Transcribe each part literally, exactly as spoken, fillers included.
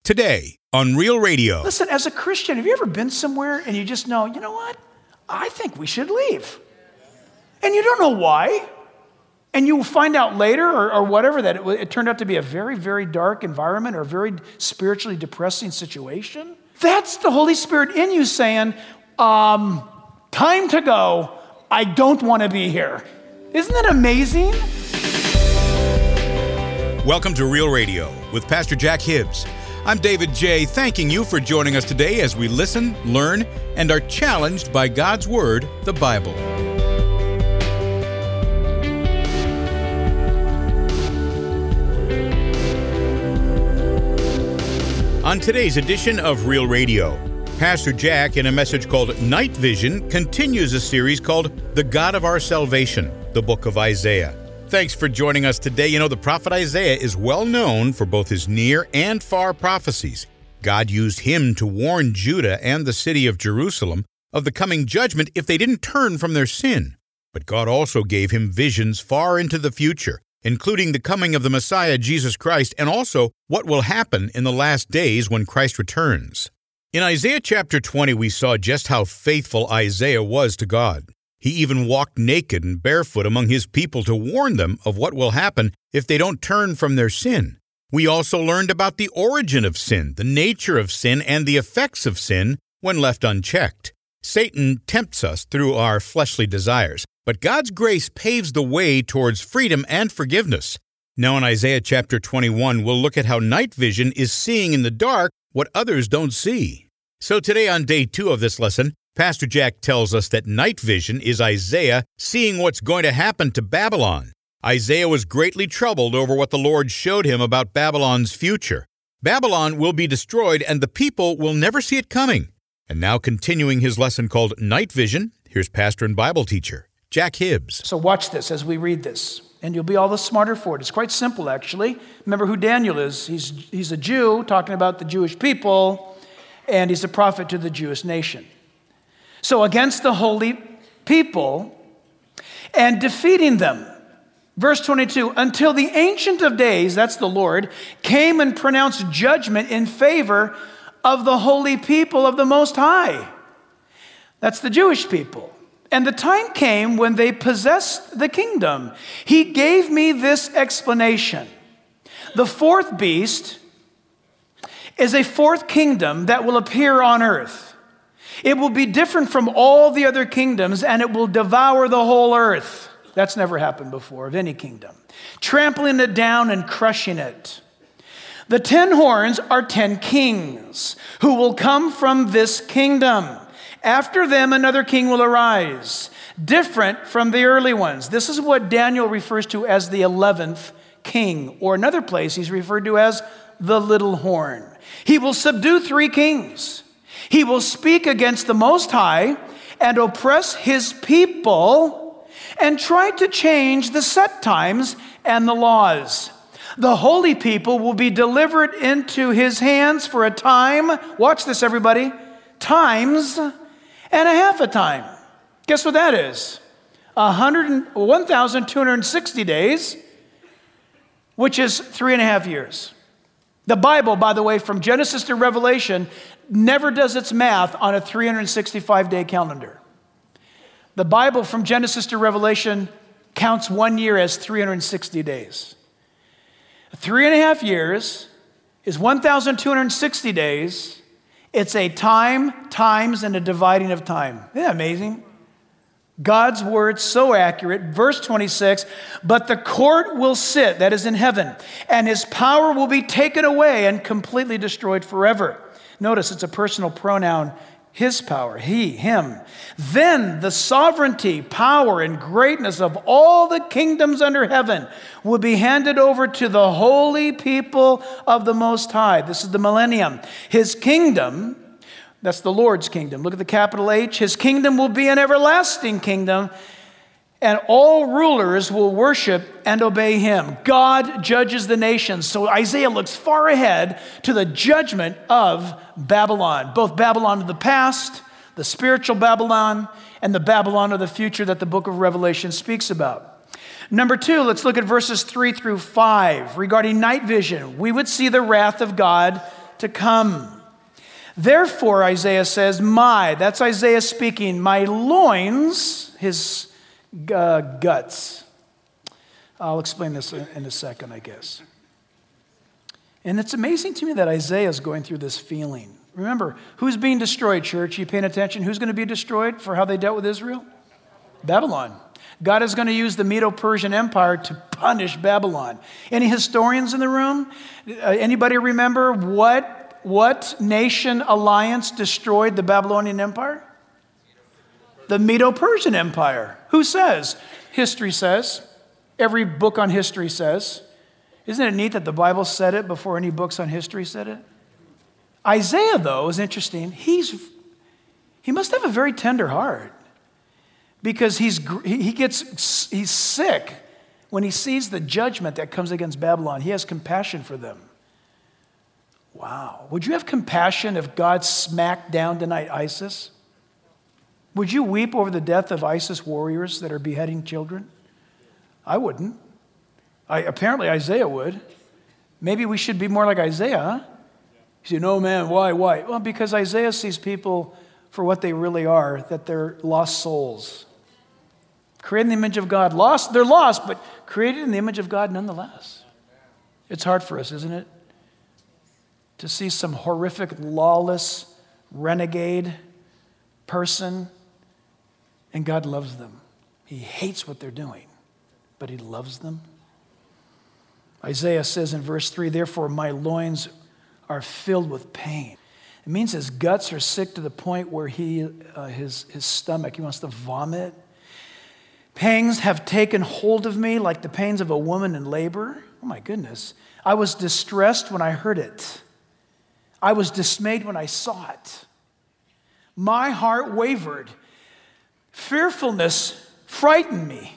today on Real Radio. Listen, as a Christian, have you ever been somewhere and you just know, you know what? I think we should leave. And you don't know why. And you find out later or, or whatever that it, it turned out to be a very, very dark environment or a very spiritually depressing situation. That's the Holy Spirit in you saying, um, time to go. I don't want to be here. Isn't that amazing? Welcome to Real Radio with Pastor Jack Hibbs. I'm David J., thanking you for joining us today as we listen, learn, and are challenged by God's Word, the Bible. On today's edition of Real Radio, Pastor Jack, in a message called Night Vision, continues a series called The God of Our Salvation, the book of Isaiah. Thanks for joining us today. You know, the prophet Isaiah is well known for both his near and far prophecies. God used him to warn Judah and the city of Jerusalem of the coming judgment if they didn't turn from their sin. But God also gave him visions far into the future, including the coming of the Messiah, Jesus Christ, and also what will happen in the last days when Christ returns. In Isaiah chapter twenty, we saw just how faithful Isaiah was to God. He even walked naked and barefoot among his people to warn them of what will happen if they don't turn from their sin. We also learned about the origin of sin, the nature of sin, and the effects of sin when left unchecked. Satan tempts us through our fleshly desires, but God's grace paves the way towards freedom and forgiveness. Now in Isaiah chapter twenty-one, we'll look at how night vision is seeing in the dark what others don't see. So today on day two of this lesson, Pastor Jack tells us that night vision is Isaiah seeing what's going to happen to Babylon. Isaiah was greatly troubled over what the Lord showed him about Babylon's future. Babylon will be destroyed and the people will never see it coming. And now continuing his lesson called Night Vision, here's pastor and Bible teacher, Jack Hibbs. So watch this as we read this, and you'll be all the smarter for it. It's quite simple, actually. Remember who Daniel is. He's, he's a Jew talking about the Jewish people, and he's a prophet to the Jewish nation. So against the holy people and defeating them. Verse twenty-two, until the Ancient of Days, that's the Lord, came and pronounced judgment in favor of the holy people of the Most High. That's the Jewish people. And the time came when they possessed the kingdom. He gave me this explanation. The fourth beast is a fourth kingdom that will appear on earth. It will be different from all the other kingdoms, and it will devour the whole earth. That's never happened before of any kingdom. Trampling it down and crushing it. The ten horns are ten kings who will come from this kingdom. After them, another king will arise, different from the early ones. This is what Daniel refers to as the eleventh king, or another place he's referred to as the little horn. He will subdue three kings. He will speak against the Most High and oppress his people and try to change the set times and the laws. The holy people will be delivered into his hands for a time. Watch this, everybody. Times and a half a time. Guess what that is? one thousand two hundred sixty days, which is three and a half years. The Bible, by the way, from Genesis to Revelation, never does its math on a three hundred sixty-five day calendar. The Bible from Genesis to Revelation counts one year as three hundred sixty days. Three and a half years is one thousand two hundred sixty days. It's a time, times, and a dividing of time. Isn't that amazing? God's word so accurate. Verse twenty-six, but the court will sit, that is in heaven, and his power will be taken away and completely destroyed forever. Notice it's a personal pronoun, his power, he, him. Then the sovereignty, power, and greatness of all the kingdoms under heaven will be handed over to the holy people of the Most High. This is the millennium. His kingdom, that's the Lord's kingdom. Look at the capital H. His kingdom will be an everlasting kingdom, and all rulers will worship and obey him. God judges the nations. So Isaiah looks far ahead to the judgment of Babylon, both Babylon of the past, the spiritual Babylon, and the Babylon of the future that the book of Revelation speaks about. Number two, let's look at verses three through five. Regarding night vision, we would see the wrath of God to come. Therefore, Isaiah says, my, that's Isaiah speaking, my loins, his uh, guts. I'll explain this in a second, I guess. And it's amazing to me that Isaiah is going through this feeling. Remember, who's being destroyed, church? You paying attention? Who's going to be destroyed for how they dealt with Israel? Babylon. God is going to use the Medo-Persian Empire to punish Babylon. Any historians in the room? Uh, anybody remember what, what nation alliance destroyed the Babylonian Empire? The Medo-Persian Empire. Who says? History says. Every book on history says. Isn't it neat that the Bible said it before any books on history said it? Isaiah, though, is interesting. He's, he must have a very tender heart because he's, he gets, he's sick when he sees the judgment that comes against Babylon. He has compassion for them. Wow. Would you have compassion if God smacked down tonight ISIS? Would you weep over the death of ISIS warriors that are beheading children? I wouldn't. I, apparently Isaiah would. Maybe we should be more like Isaiah, huh? You say, no, man, why, why? Well, because Isaiah sees people for what they really are, that they're lost souls. Created in the image of God. Lost, they're lost, but created in the image of God nonetheless. It's hard for us, isn't it? To see some horrific, lawless, renegade person, and God loves them. He hates what they're doing, but he loves them. Isaiah says in verse three, therefore my loins are filled with pain. It means his guts are sick to the point where he, uh, his, his stomach, he wants to vomit. Pangs have taken hold of me like the pains of a woman in labor. Oh my goodness. I was distressed when I heard it. I was dismayed when I saw it. My heart wavered. Fearfulness frightened me.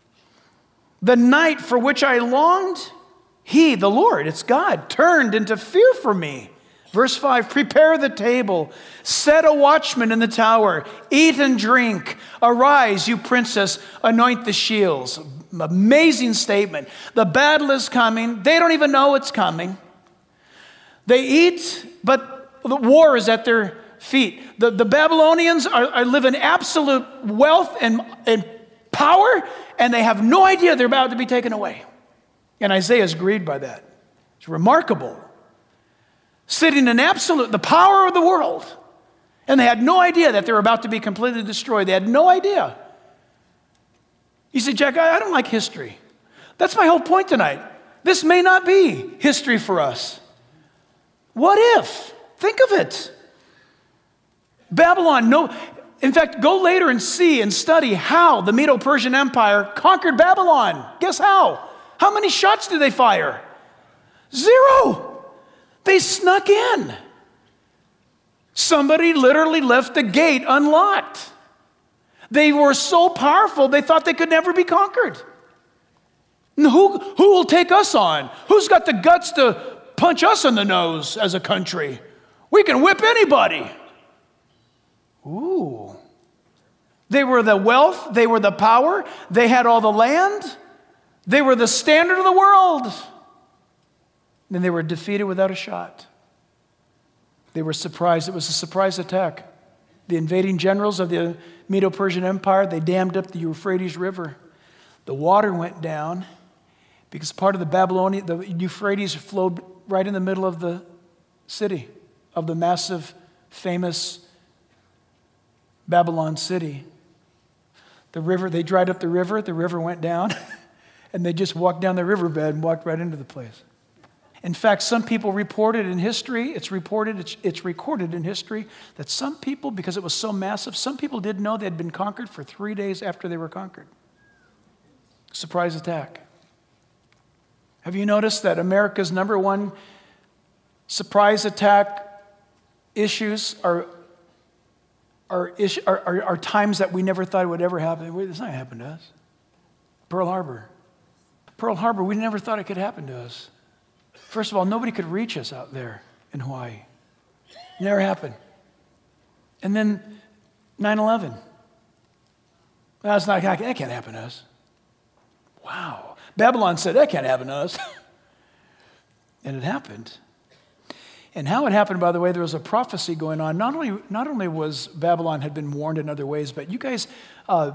The night for which I longed, he, the Lord, it's God, turned into fear for me. Verse five, prepare the table, set a watchman in the tower, eat and drink. Arise, you princess, anoint the shields. Amazing statement. The battle is coming. They don't even know it's coming. They eat, but the war is at their feet. The, the Babylonians are, are live in absolute wealth and, and power, and they have no idea they're about to be taken away. And Isaiah is grieved by that. It's remarkable. Sitting in absolute, the power of the world. And they had no idea that they were about to be completely destroyed. They had no idea. You say, Jack, I, I don't like history. That's my whole point tonight. This may not be history for us. What if? Think of it. Babylon, no. In fact, go later and see and study how the Medo-Persian Empire conquered Babylon. Guess how? How many shots did they fire? Zero. They snuck in. Somebody literally left the gate unlocked. They were so powerful, they thought they could never be conquered. And who, who will take us on? Who's got the guts to punch us in the nose as a country? We can whip anybody. Ooh. They were the wealth, they were the power, they had all the land. They were the standard of the world. Then they were defeated without a shot. They were surprised. It was a surprise attack. The invading generals of the Medo-Persian Empire, they dammed up the Euphrates River. The water went down because part of the Babylonian, the Euphrates flowed right in the middle of the city, of the massive, famous Babylon city. The river, they dried up the river, the river went down. And they just walked down the riverbed and walked right into the place. In fact, some people reported in history, it's reported, it's, it's recorded in history, that some people, because it was so massive, some people didn't know they had been conquered for three days after they were conquered. Surprise attack. Have you noticed that America's number one surprise attack issues are, are, are, are, are times that we never thought would ever happen? It's not going to happen to us. Pearl Harbor. Pearl Harbor, we never thought it could happen to us. First of all, nobody could reach us out there in Hawaii. It never happened. And then nine eleven. That's not, that can't happen to us. Wow. Babylon said, that can't happen to us. And it happened. And how it happened, by the way, there was a prophecy going on. Not only, not only was Babylon had been warned in other ways, but you guys, uh,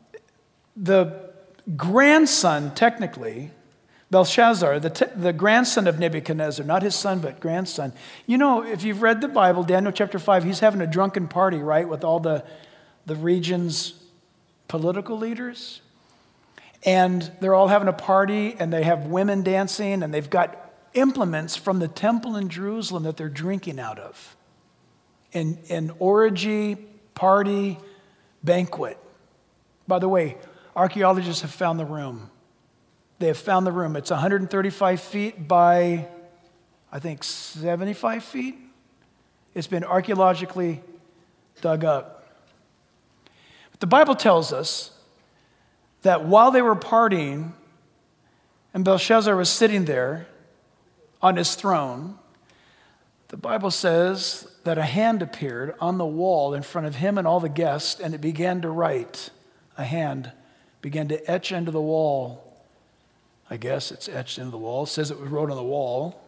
the grandson, technically, Belshazzar, the, te- the grandson of Nebuchadnezzar, not his son, but grandson. You know, if you've read the Bible, Daniel chapter five, he's having a drunken party, right, with all the, the region's political leaders. And they're all having a party, and they have women dancing, and they've got implements from the temple in Jerusalem that they're drinking out of. An, an orgy, party, banquet. By the way, archaeologists have found the room. They have found the room. It's one hundred thirty-five feet by, I think, seventy-five feet. It's been archaeologically dug up. But the Bible tells us that while they were partying and Belshazzar was sitting there on his throne, the Bible says that a hand appeared on the wall in front of him and all the guests, and it began to write. A hand began to etch into the wall. I guess it's etched into the wall. It says it was wrote on the wall.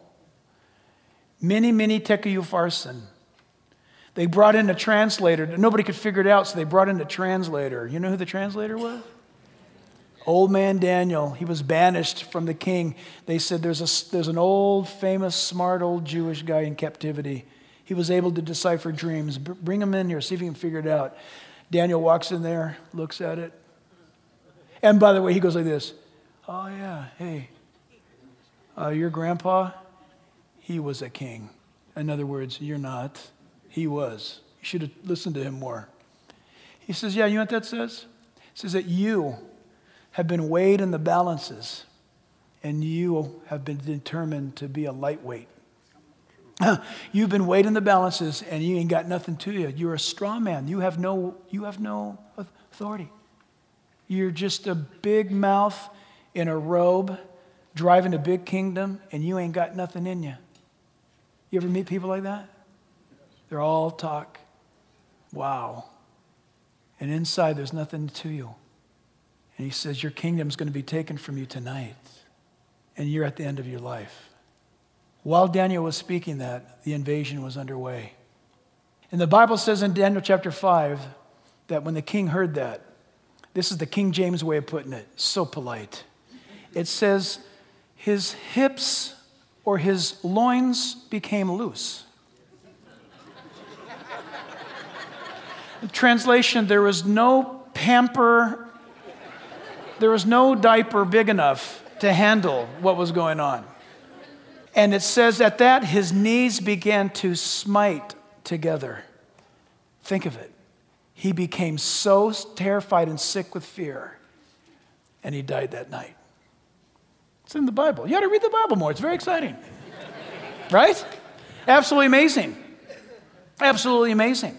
Mene, mene, tekel upharsin. They brought in a translator. Nobody could figure it out, so they brought in a translator. You know who the translator was? Old man Daniel. He was banished from the king. They said there's a, there's an old, famous, smart old Jewish guy in captivity. He was able to decipher dreams. B- bring him in here, see if he can figure it out. Daniel walks in there, looks at it. And by the way, he goes like this. Oh yeah, hey, uh, your grandpa, he was a king. In other words, you're not. He was. You should have listened to him more. He says, yeah, you know what that says? It says that you have been weighed in the balances, and you have been determined to be a lightweight. You've been weighed in the balances, and you ain't got nothing to you. You're a straw man. You have no, you have no authority. You're just a big mouth in a robe, driving a big kingdom, and you ain't got nothing in you. You ever meet people like that? They're all talk. Wow. And inside, there's nothing to you. And he says, your kingdom's going to be taken from you tonight. And you're at the end of your life. While Daniel was speaking that, the invasion was underway. And the Bible says in Daniel chapter five that when the king heard that, this is the King James way of putting it, so polite. It says, his hips or his loins became loose. Translation, there was no pamper, there was no diaper big enough to handle what was going on. And it says at that, his knees began to smite together. Think of it. He became so terrified and sick with fear, and he died that night. It's in the Bible. You ought to read the Bible more. It's very exciting. Right? Absolutely amazing. Absolutely amazing.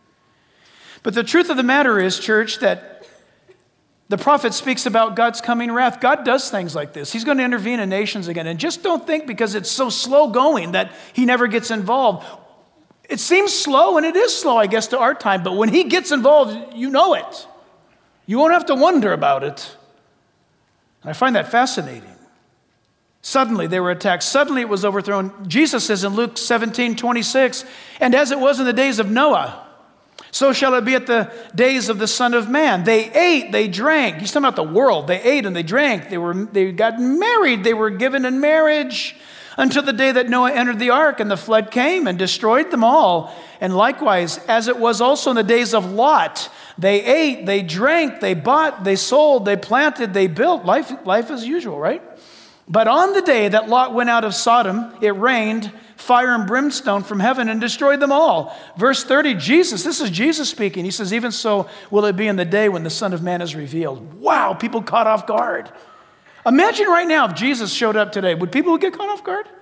But the truth of the matter is, church, that the prophet speaks about God's coming wrath. God does things like this. He's going to intervene in nations again. And just don't think because it's so slow going that he never gets involved. It seems slow, and it is slow, I guess, to our time. But when he gets involved, you know it. You won't have to wonder about it. And I find that fascinating. Suddenly they were attacked. Suddenly it was overthrown. Jesus says in Luke seventeen twenty-six, and as it was in the days of Noah, so shall it be at the days of the Son of Man. They ate, they drank. He's talking about the world. They ate and they drank. They were, they got married. They were given in marriage until the day that Noah entered the ark, and the flood came and destroyed them all. And likewise, as it was also in the days of Lot, they ate, they drank, they bought, they sold, they planted, they built. Life, life as usual, right? But on the day that Lot went out of Sodom, it rained fire and brimstone from heaven and destroyed them all. Verse thirty, Jesus, this is Jesus speaking. He says, even so will it be in the day when the Son of Man is revealed. Wow, people caught off guard. Imagine right now if Jesus showed up today. Would people get caught off guard?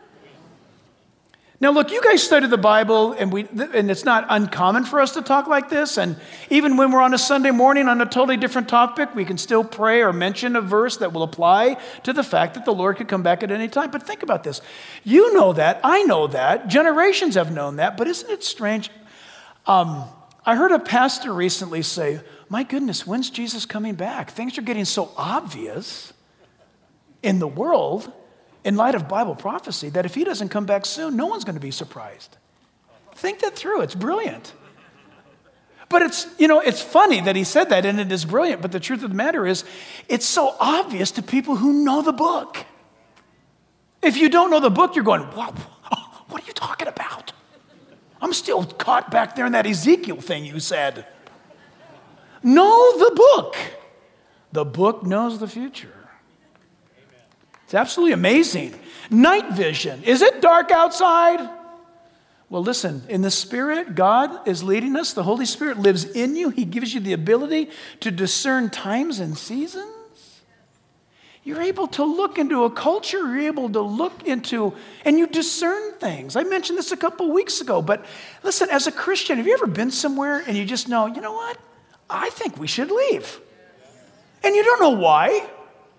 Now look, you guys study the Bible, and we and it's not uncommon for us to talk like this. And even when we're on a Sunday morning on a totally different topic, we can still pray or mention a verse that will apply to the fact that the Lord could come back at any time. But think about this. You know that. I know that. Generations have known that. But isn't it strange? Um, I heard a pastor recently say, my goodness, when's Jesus coming back? Things are getting so obvious in the world. in light of Bible prophecy, that if he doesn't come back soon, no one's going to be surprised. Think that through. It's brilliant. But it's, you know, it's funny that he said that, and it is brilliant, but the truth of the matter is, it's so obvious to people who know the book. If you don't know the book, you're going, what, what are you talking about? I'm still caught back there in that Ezekiel thing you said. Know the book. The book knows the future. It's absolutely amazing. Night vision. Is it dark outside? Well, listen, in the Spirit, God is leading us. The Holy Spirit lives in you. He gives you the ability to discern times and seasons. You're able to look into a culture. You're able to look into, and you discern things. I mentioned this a couple weeks ago, but listen, as a Christian, have you ever been somewhere and you just know, you know what? I think we should leave. And you don't know why.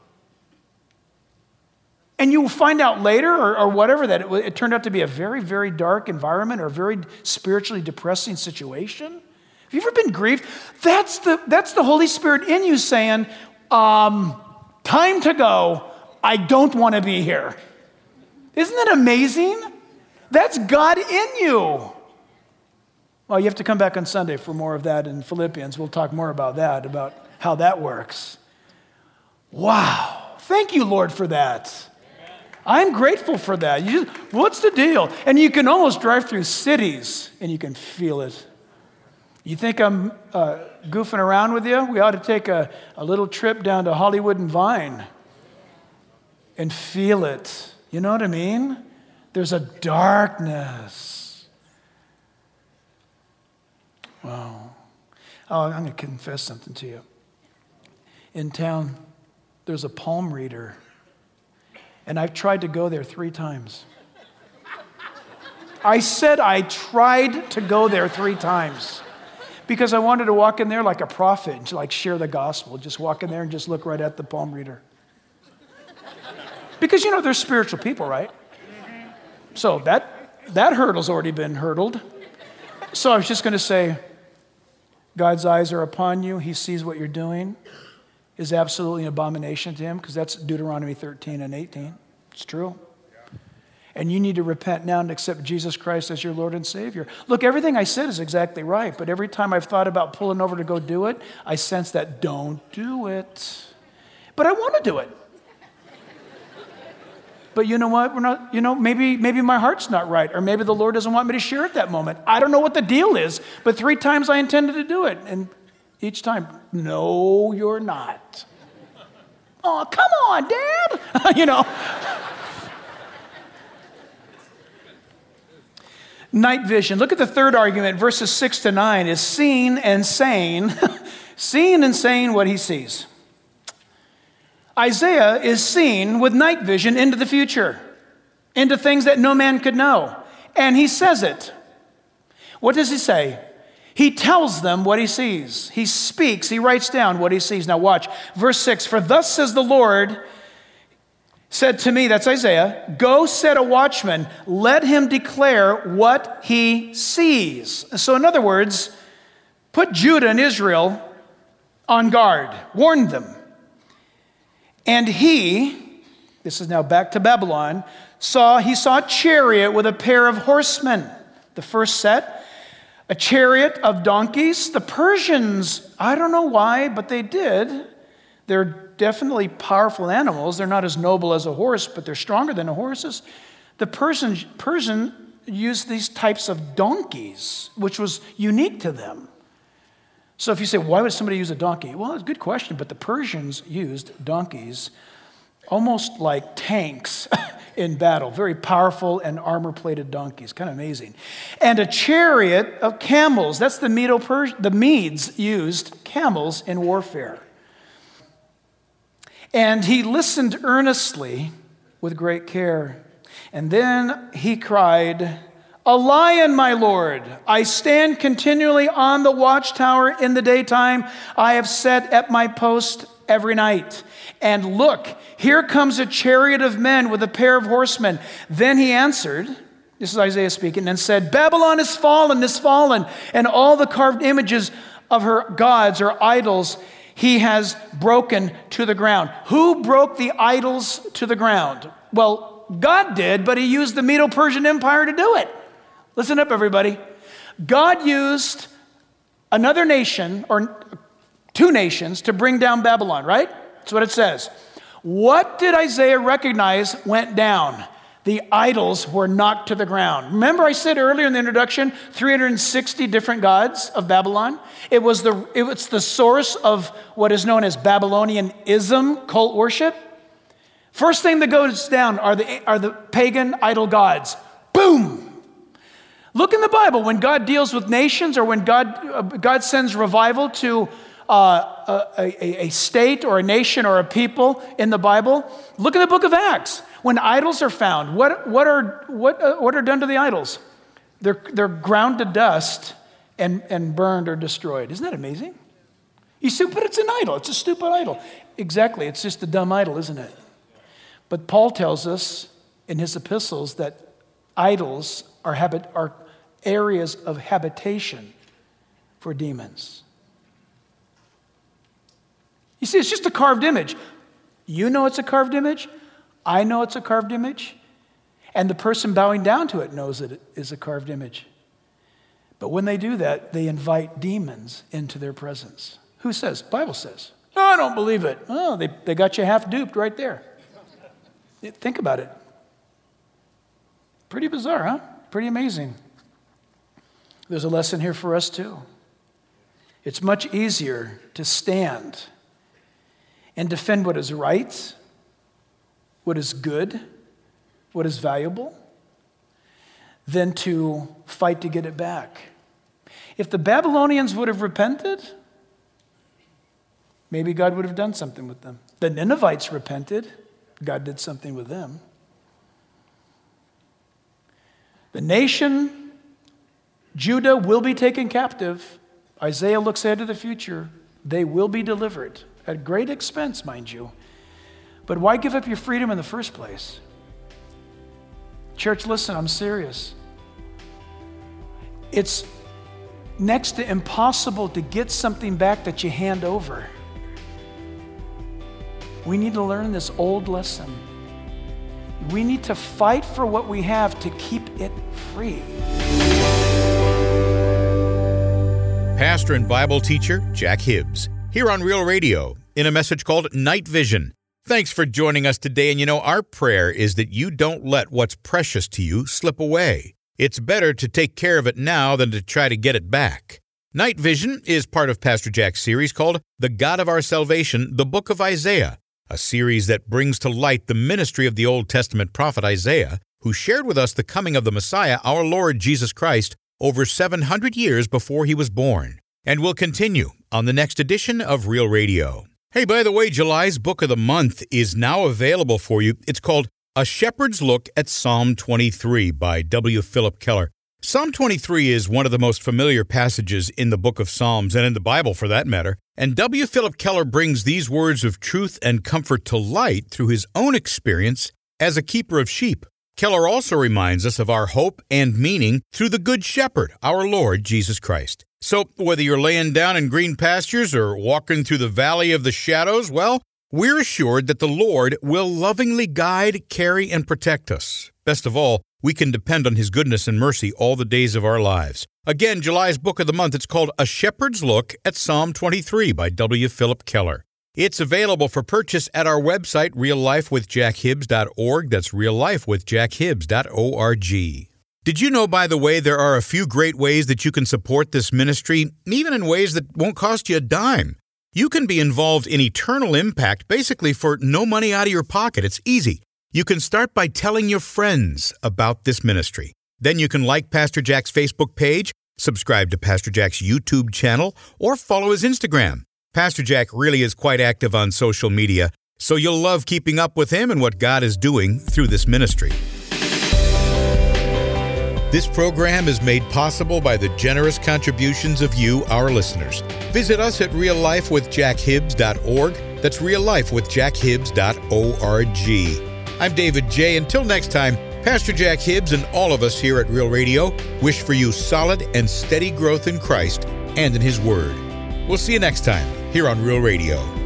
And you will find out later or, or whatever that it, it turned out to be a very, very dark environment or a very spiritually depressing situation. Have you ever been grieved? That's the, that's the Holy Spirit in you saying, um, time to go. I don't want to be here. Isn't that amazing? That's God in you. Well, you have to come back on Sunday for more of that in Philippians. We'll talk more about that, about how that works. Wow. Thank you, Lord, for that. I'm grateful for that. You just, what's the deal? And you can almost drive through cities and you can feel it. You think I'm uh, goofing around with you? We ought to take a, a little trip down to Hollywood and Vine and feel it. You know what I mean? There's a darkness. Wow. Oh, I'm going to confess something to you. In town, there's a palm reader, and I've tried to go there three times. I said I tried to go there three times. Because I wanted to walk in there like a prophet and like share the gospel. Just walk in there and just look right at the palm reader. Because, you know, they're spiritual people, right? So that, that hurdle's already been hurdled. So I was just going to say, God's eyes are upon you. He sees what you're doing. Is absolutely an abomination to him, because that's Deuteronomy thirteen and eighteen. It's true. And you need to repent now and accept Jesus Christ as your Lord and Savior. Look, everything I said is exactly right, but every time I've thought about pulling over to go do it, I sense that don't do it. But I want to do it. But you know what? We're not, you know, maybe, maybe my heart's not right, or maybe the Lord doesn't want me to share at that moment. I don't know what the deal is, but three times I intended to do it. And each time, no, you're not. Oh, come on, Dad. You know. Night vision. Look at the third argument, verses six to nine, is seeing and saying, seeing and saying what he sees. Isaiah is seeing with night vision into the future, into things that no man could know. And he says it. What does he say? He tells them what he sees. He speaks, he writes down what he sees. Now watch, verse six, for thus says the Lord, said to me, that's Isaiah, go set a watchman, let him declare what he sees. So in other words, put Judah and Israel on guard, warn them. And he, this is now back to Babylon, saw, he saw a chariot with a pair of horsemen. The first set, a chariot of donkeys. The Persians, I don't know why, but they did. They're definitely powerful animals. They're not as noble as a horse, but they're stronger than the horses. The Persian, Persian used these types of donkeys, which was unique to them. So if you say, why would somebody use a donkey? Well, it's a good question, but the Persians used donkeys almost like tanks in battle. Very powerful and armor-plated donkeys. Kind of amazing. And a chariot of camels. That's the Medo-Pers- the Medes used camels in warfare. And he listened earnestly with great care. And then he cried, a lion, my Lord. I stand continually on the watchtower in the daytime. I have set at my post every night. And look, here comes a chariot of men with a pair of horsemen. Then he answered, this is Isaiah speaking, and said, Babylon is fallen, is fallen, and all the carved images of her gods or idols he has broken to the ground. Who broke the idols to the ground? Well, God did, but he used the Medo-Persian Empire to do it. Listen up, everybody. God used another nation, or two nations, to bring down Babylon, right? That's what it says. What did Isaiah recognize went down? The idols were knocked to the ground. Remember I said earlier in the introduction, three hundred sixty different gods of Babylon? It was the, it was the source of what is known as Babylonianism, cult worship. First thing that goes down are the, are the pagan idol gods. Boom! Look in the Bible when God deals with nations, or when God, uh, God sends revival to uh, a, a, a state or a nation or a people in the Bible. Look in the book of Acts. When idols are found, what, what, are, what, uh, what are done to the idols? They're, they're ground to dust and, and burned or destroyed. Isn't that amazing? You say, but it's an idol. It's a stupid idol. Exactly. It's just a dumb idol, isn't it? But Paul tells us in his epistles that idols are, habit, are areas of habitation for demons. You see, it's just a carved image. You know it's a carved image. I know it's a carved image. And the person bowing down to it knows that it is a carved image. But when they do that, they invite demons into their presence. Who says? Bible says. No, I don't believe it. Oh, they, they got you half duped right there. Think about it. Pretty bizarre, huh? Pretty amazing. There's a lesson here for us too. It's much easier to stand and defend what is right, what is good, what is valuable, than to fight to get it back. If the Babylonians would have repented, maybe God would have done something with them. The Ninevites repented. God did something with them. The nation, Judah, will be taken captive. Isaiah looks ahead to the future. They will be delivered at great expense, mind you. But why give up your freedom in the first place? Church, listen, I'm serious. It's next to impossible to get something back that you hand over. We need to learn this old lesson. We need to fight for what we have to keep it free. Pastor and Bible teacher Jack Hibbs, here on Real Radio, in a message called Night Vision. Thanks for joining us today. And you know, our prayer is that you don't let what's precious to you slip away. It's better to take care of it now than to try to get it back. Night Vision is part of Pastor Jack's series called The God of Our Salvation, the Book of Isaiah, a series that brings to light the ministry of the Old Testament prophet Isaiah, who shared with us the coming of the Messiah, our Lord Jesus Christ, over seven hundred years before he was born. And we'll continue on the next edition of Real Radio. Hey, by the way, July's book of the month is now available for you. It's called A Shepherd's Look at Psalm twenty-three by W. Philip Keller. Psalm twenty-three is one of the most familiar passages in the book of Psalms, and in the Bible for that matter. And W. Philip Keller brings these words of truth and comfort to light through his own experience as a keeper of sheep. Keller also reminds us of our hope and meaning through the Good Shepherd, our Lord Jesus Christ. So whether you're laying down in green pastures or walking through the valley of the shadows, well, we're assured that the Lord will lovingly guide, carry, and protect us. Best of all, we can depend on His goodness and mercy all the days of our lives. Again, July's book of the month, it's called A Shepherd's Look at Psalm twenty-three by W. Philip Keller. It's available for purchase at our website, real life with jack hibbs dot org. That's real life with jack hibbs dot org. Did you know, by the way, there are a few great ways that you can support this ministry, even in ways that won't cost you a dime? You can be involved in eternal impact, basically for no money out of your pocket. It's easy. You can start by telling your friends about this ministry. Then you can like Pastor Jack's Facebook page, subscribe to Pastor Jack's YouTube channel, or follow his Instagram. Pastor Jack really is quite active on social media, so you'll love keeping up with him and what God is doing through this ministry. This program is made possible by the generous contributions of you, our listeners. Visit us at real life with jack hibbs dot org. That's real life with jack hibbs dot org. I'm David J. Until next time, Pastor Jack Hibbs and all of us here at Real Radio wish for you solid and steady growth in Christ and in His Word. We'll see you next time here on Real Radio.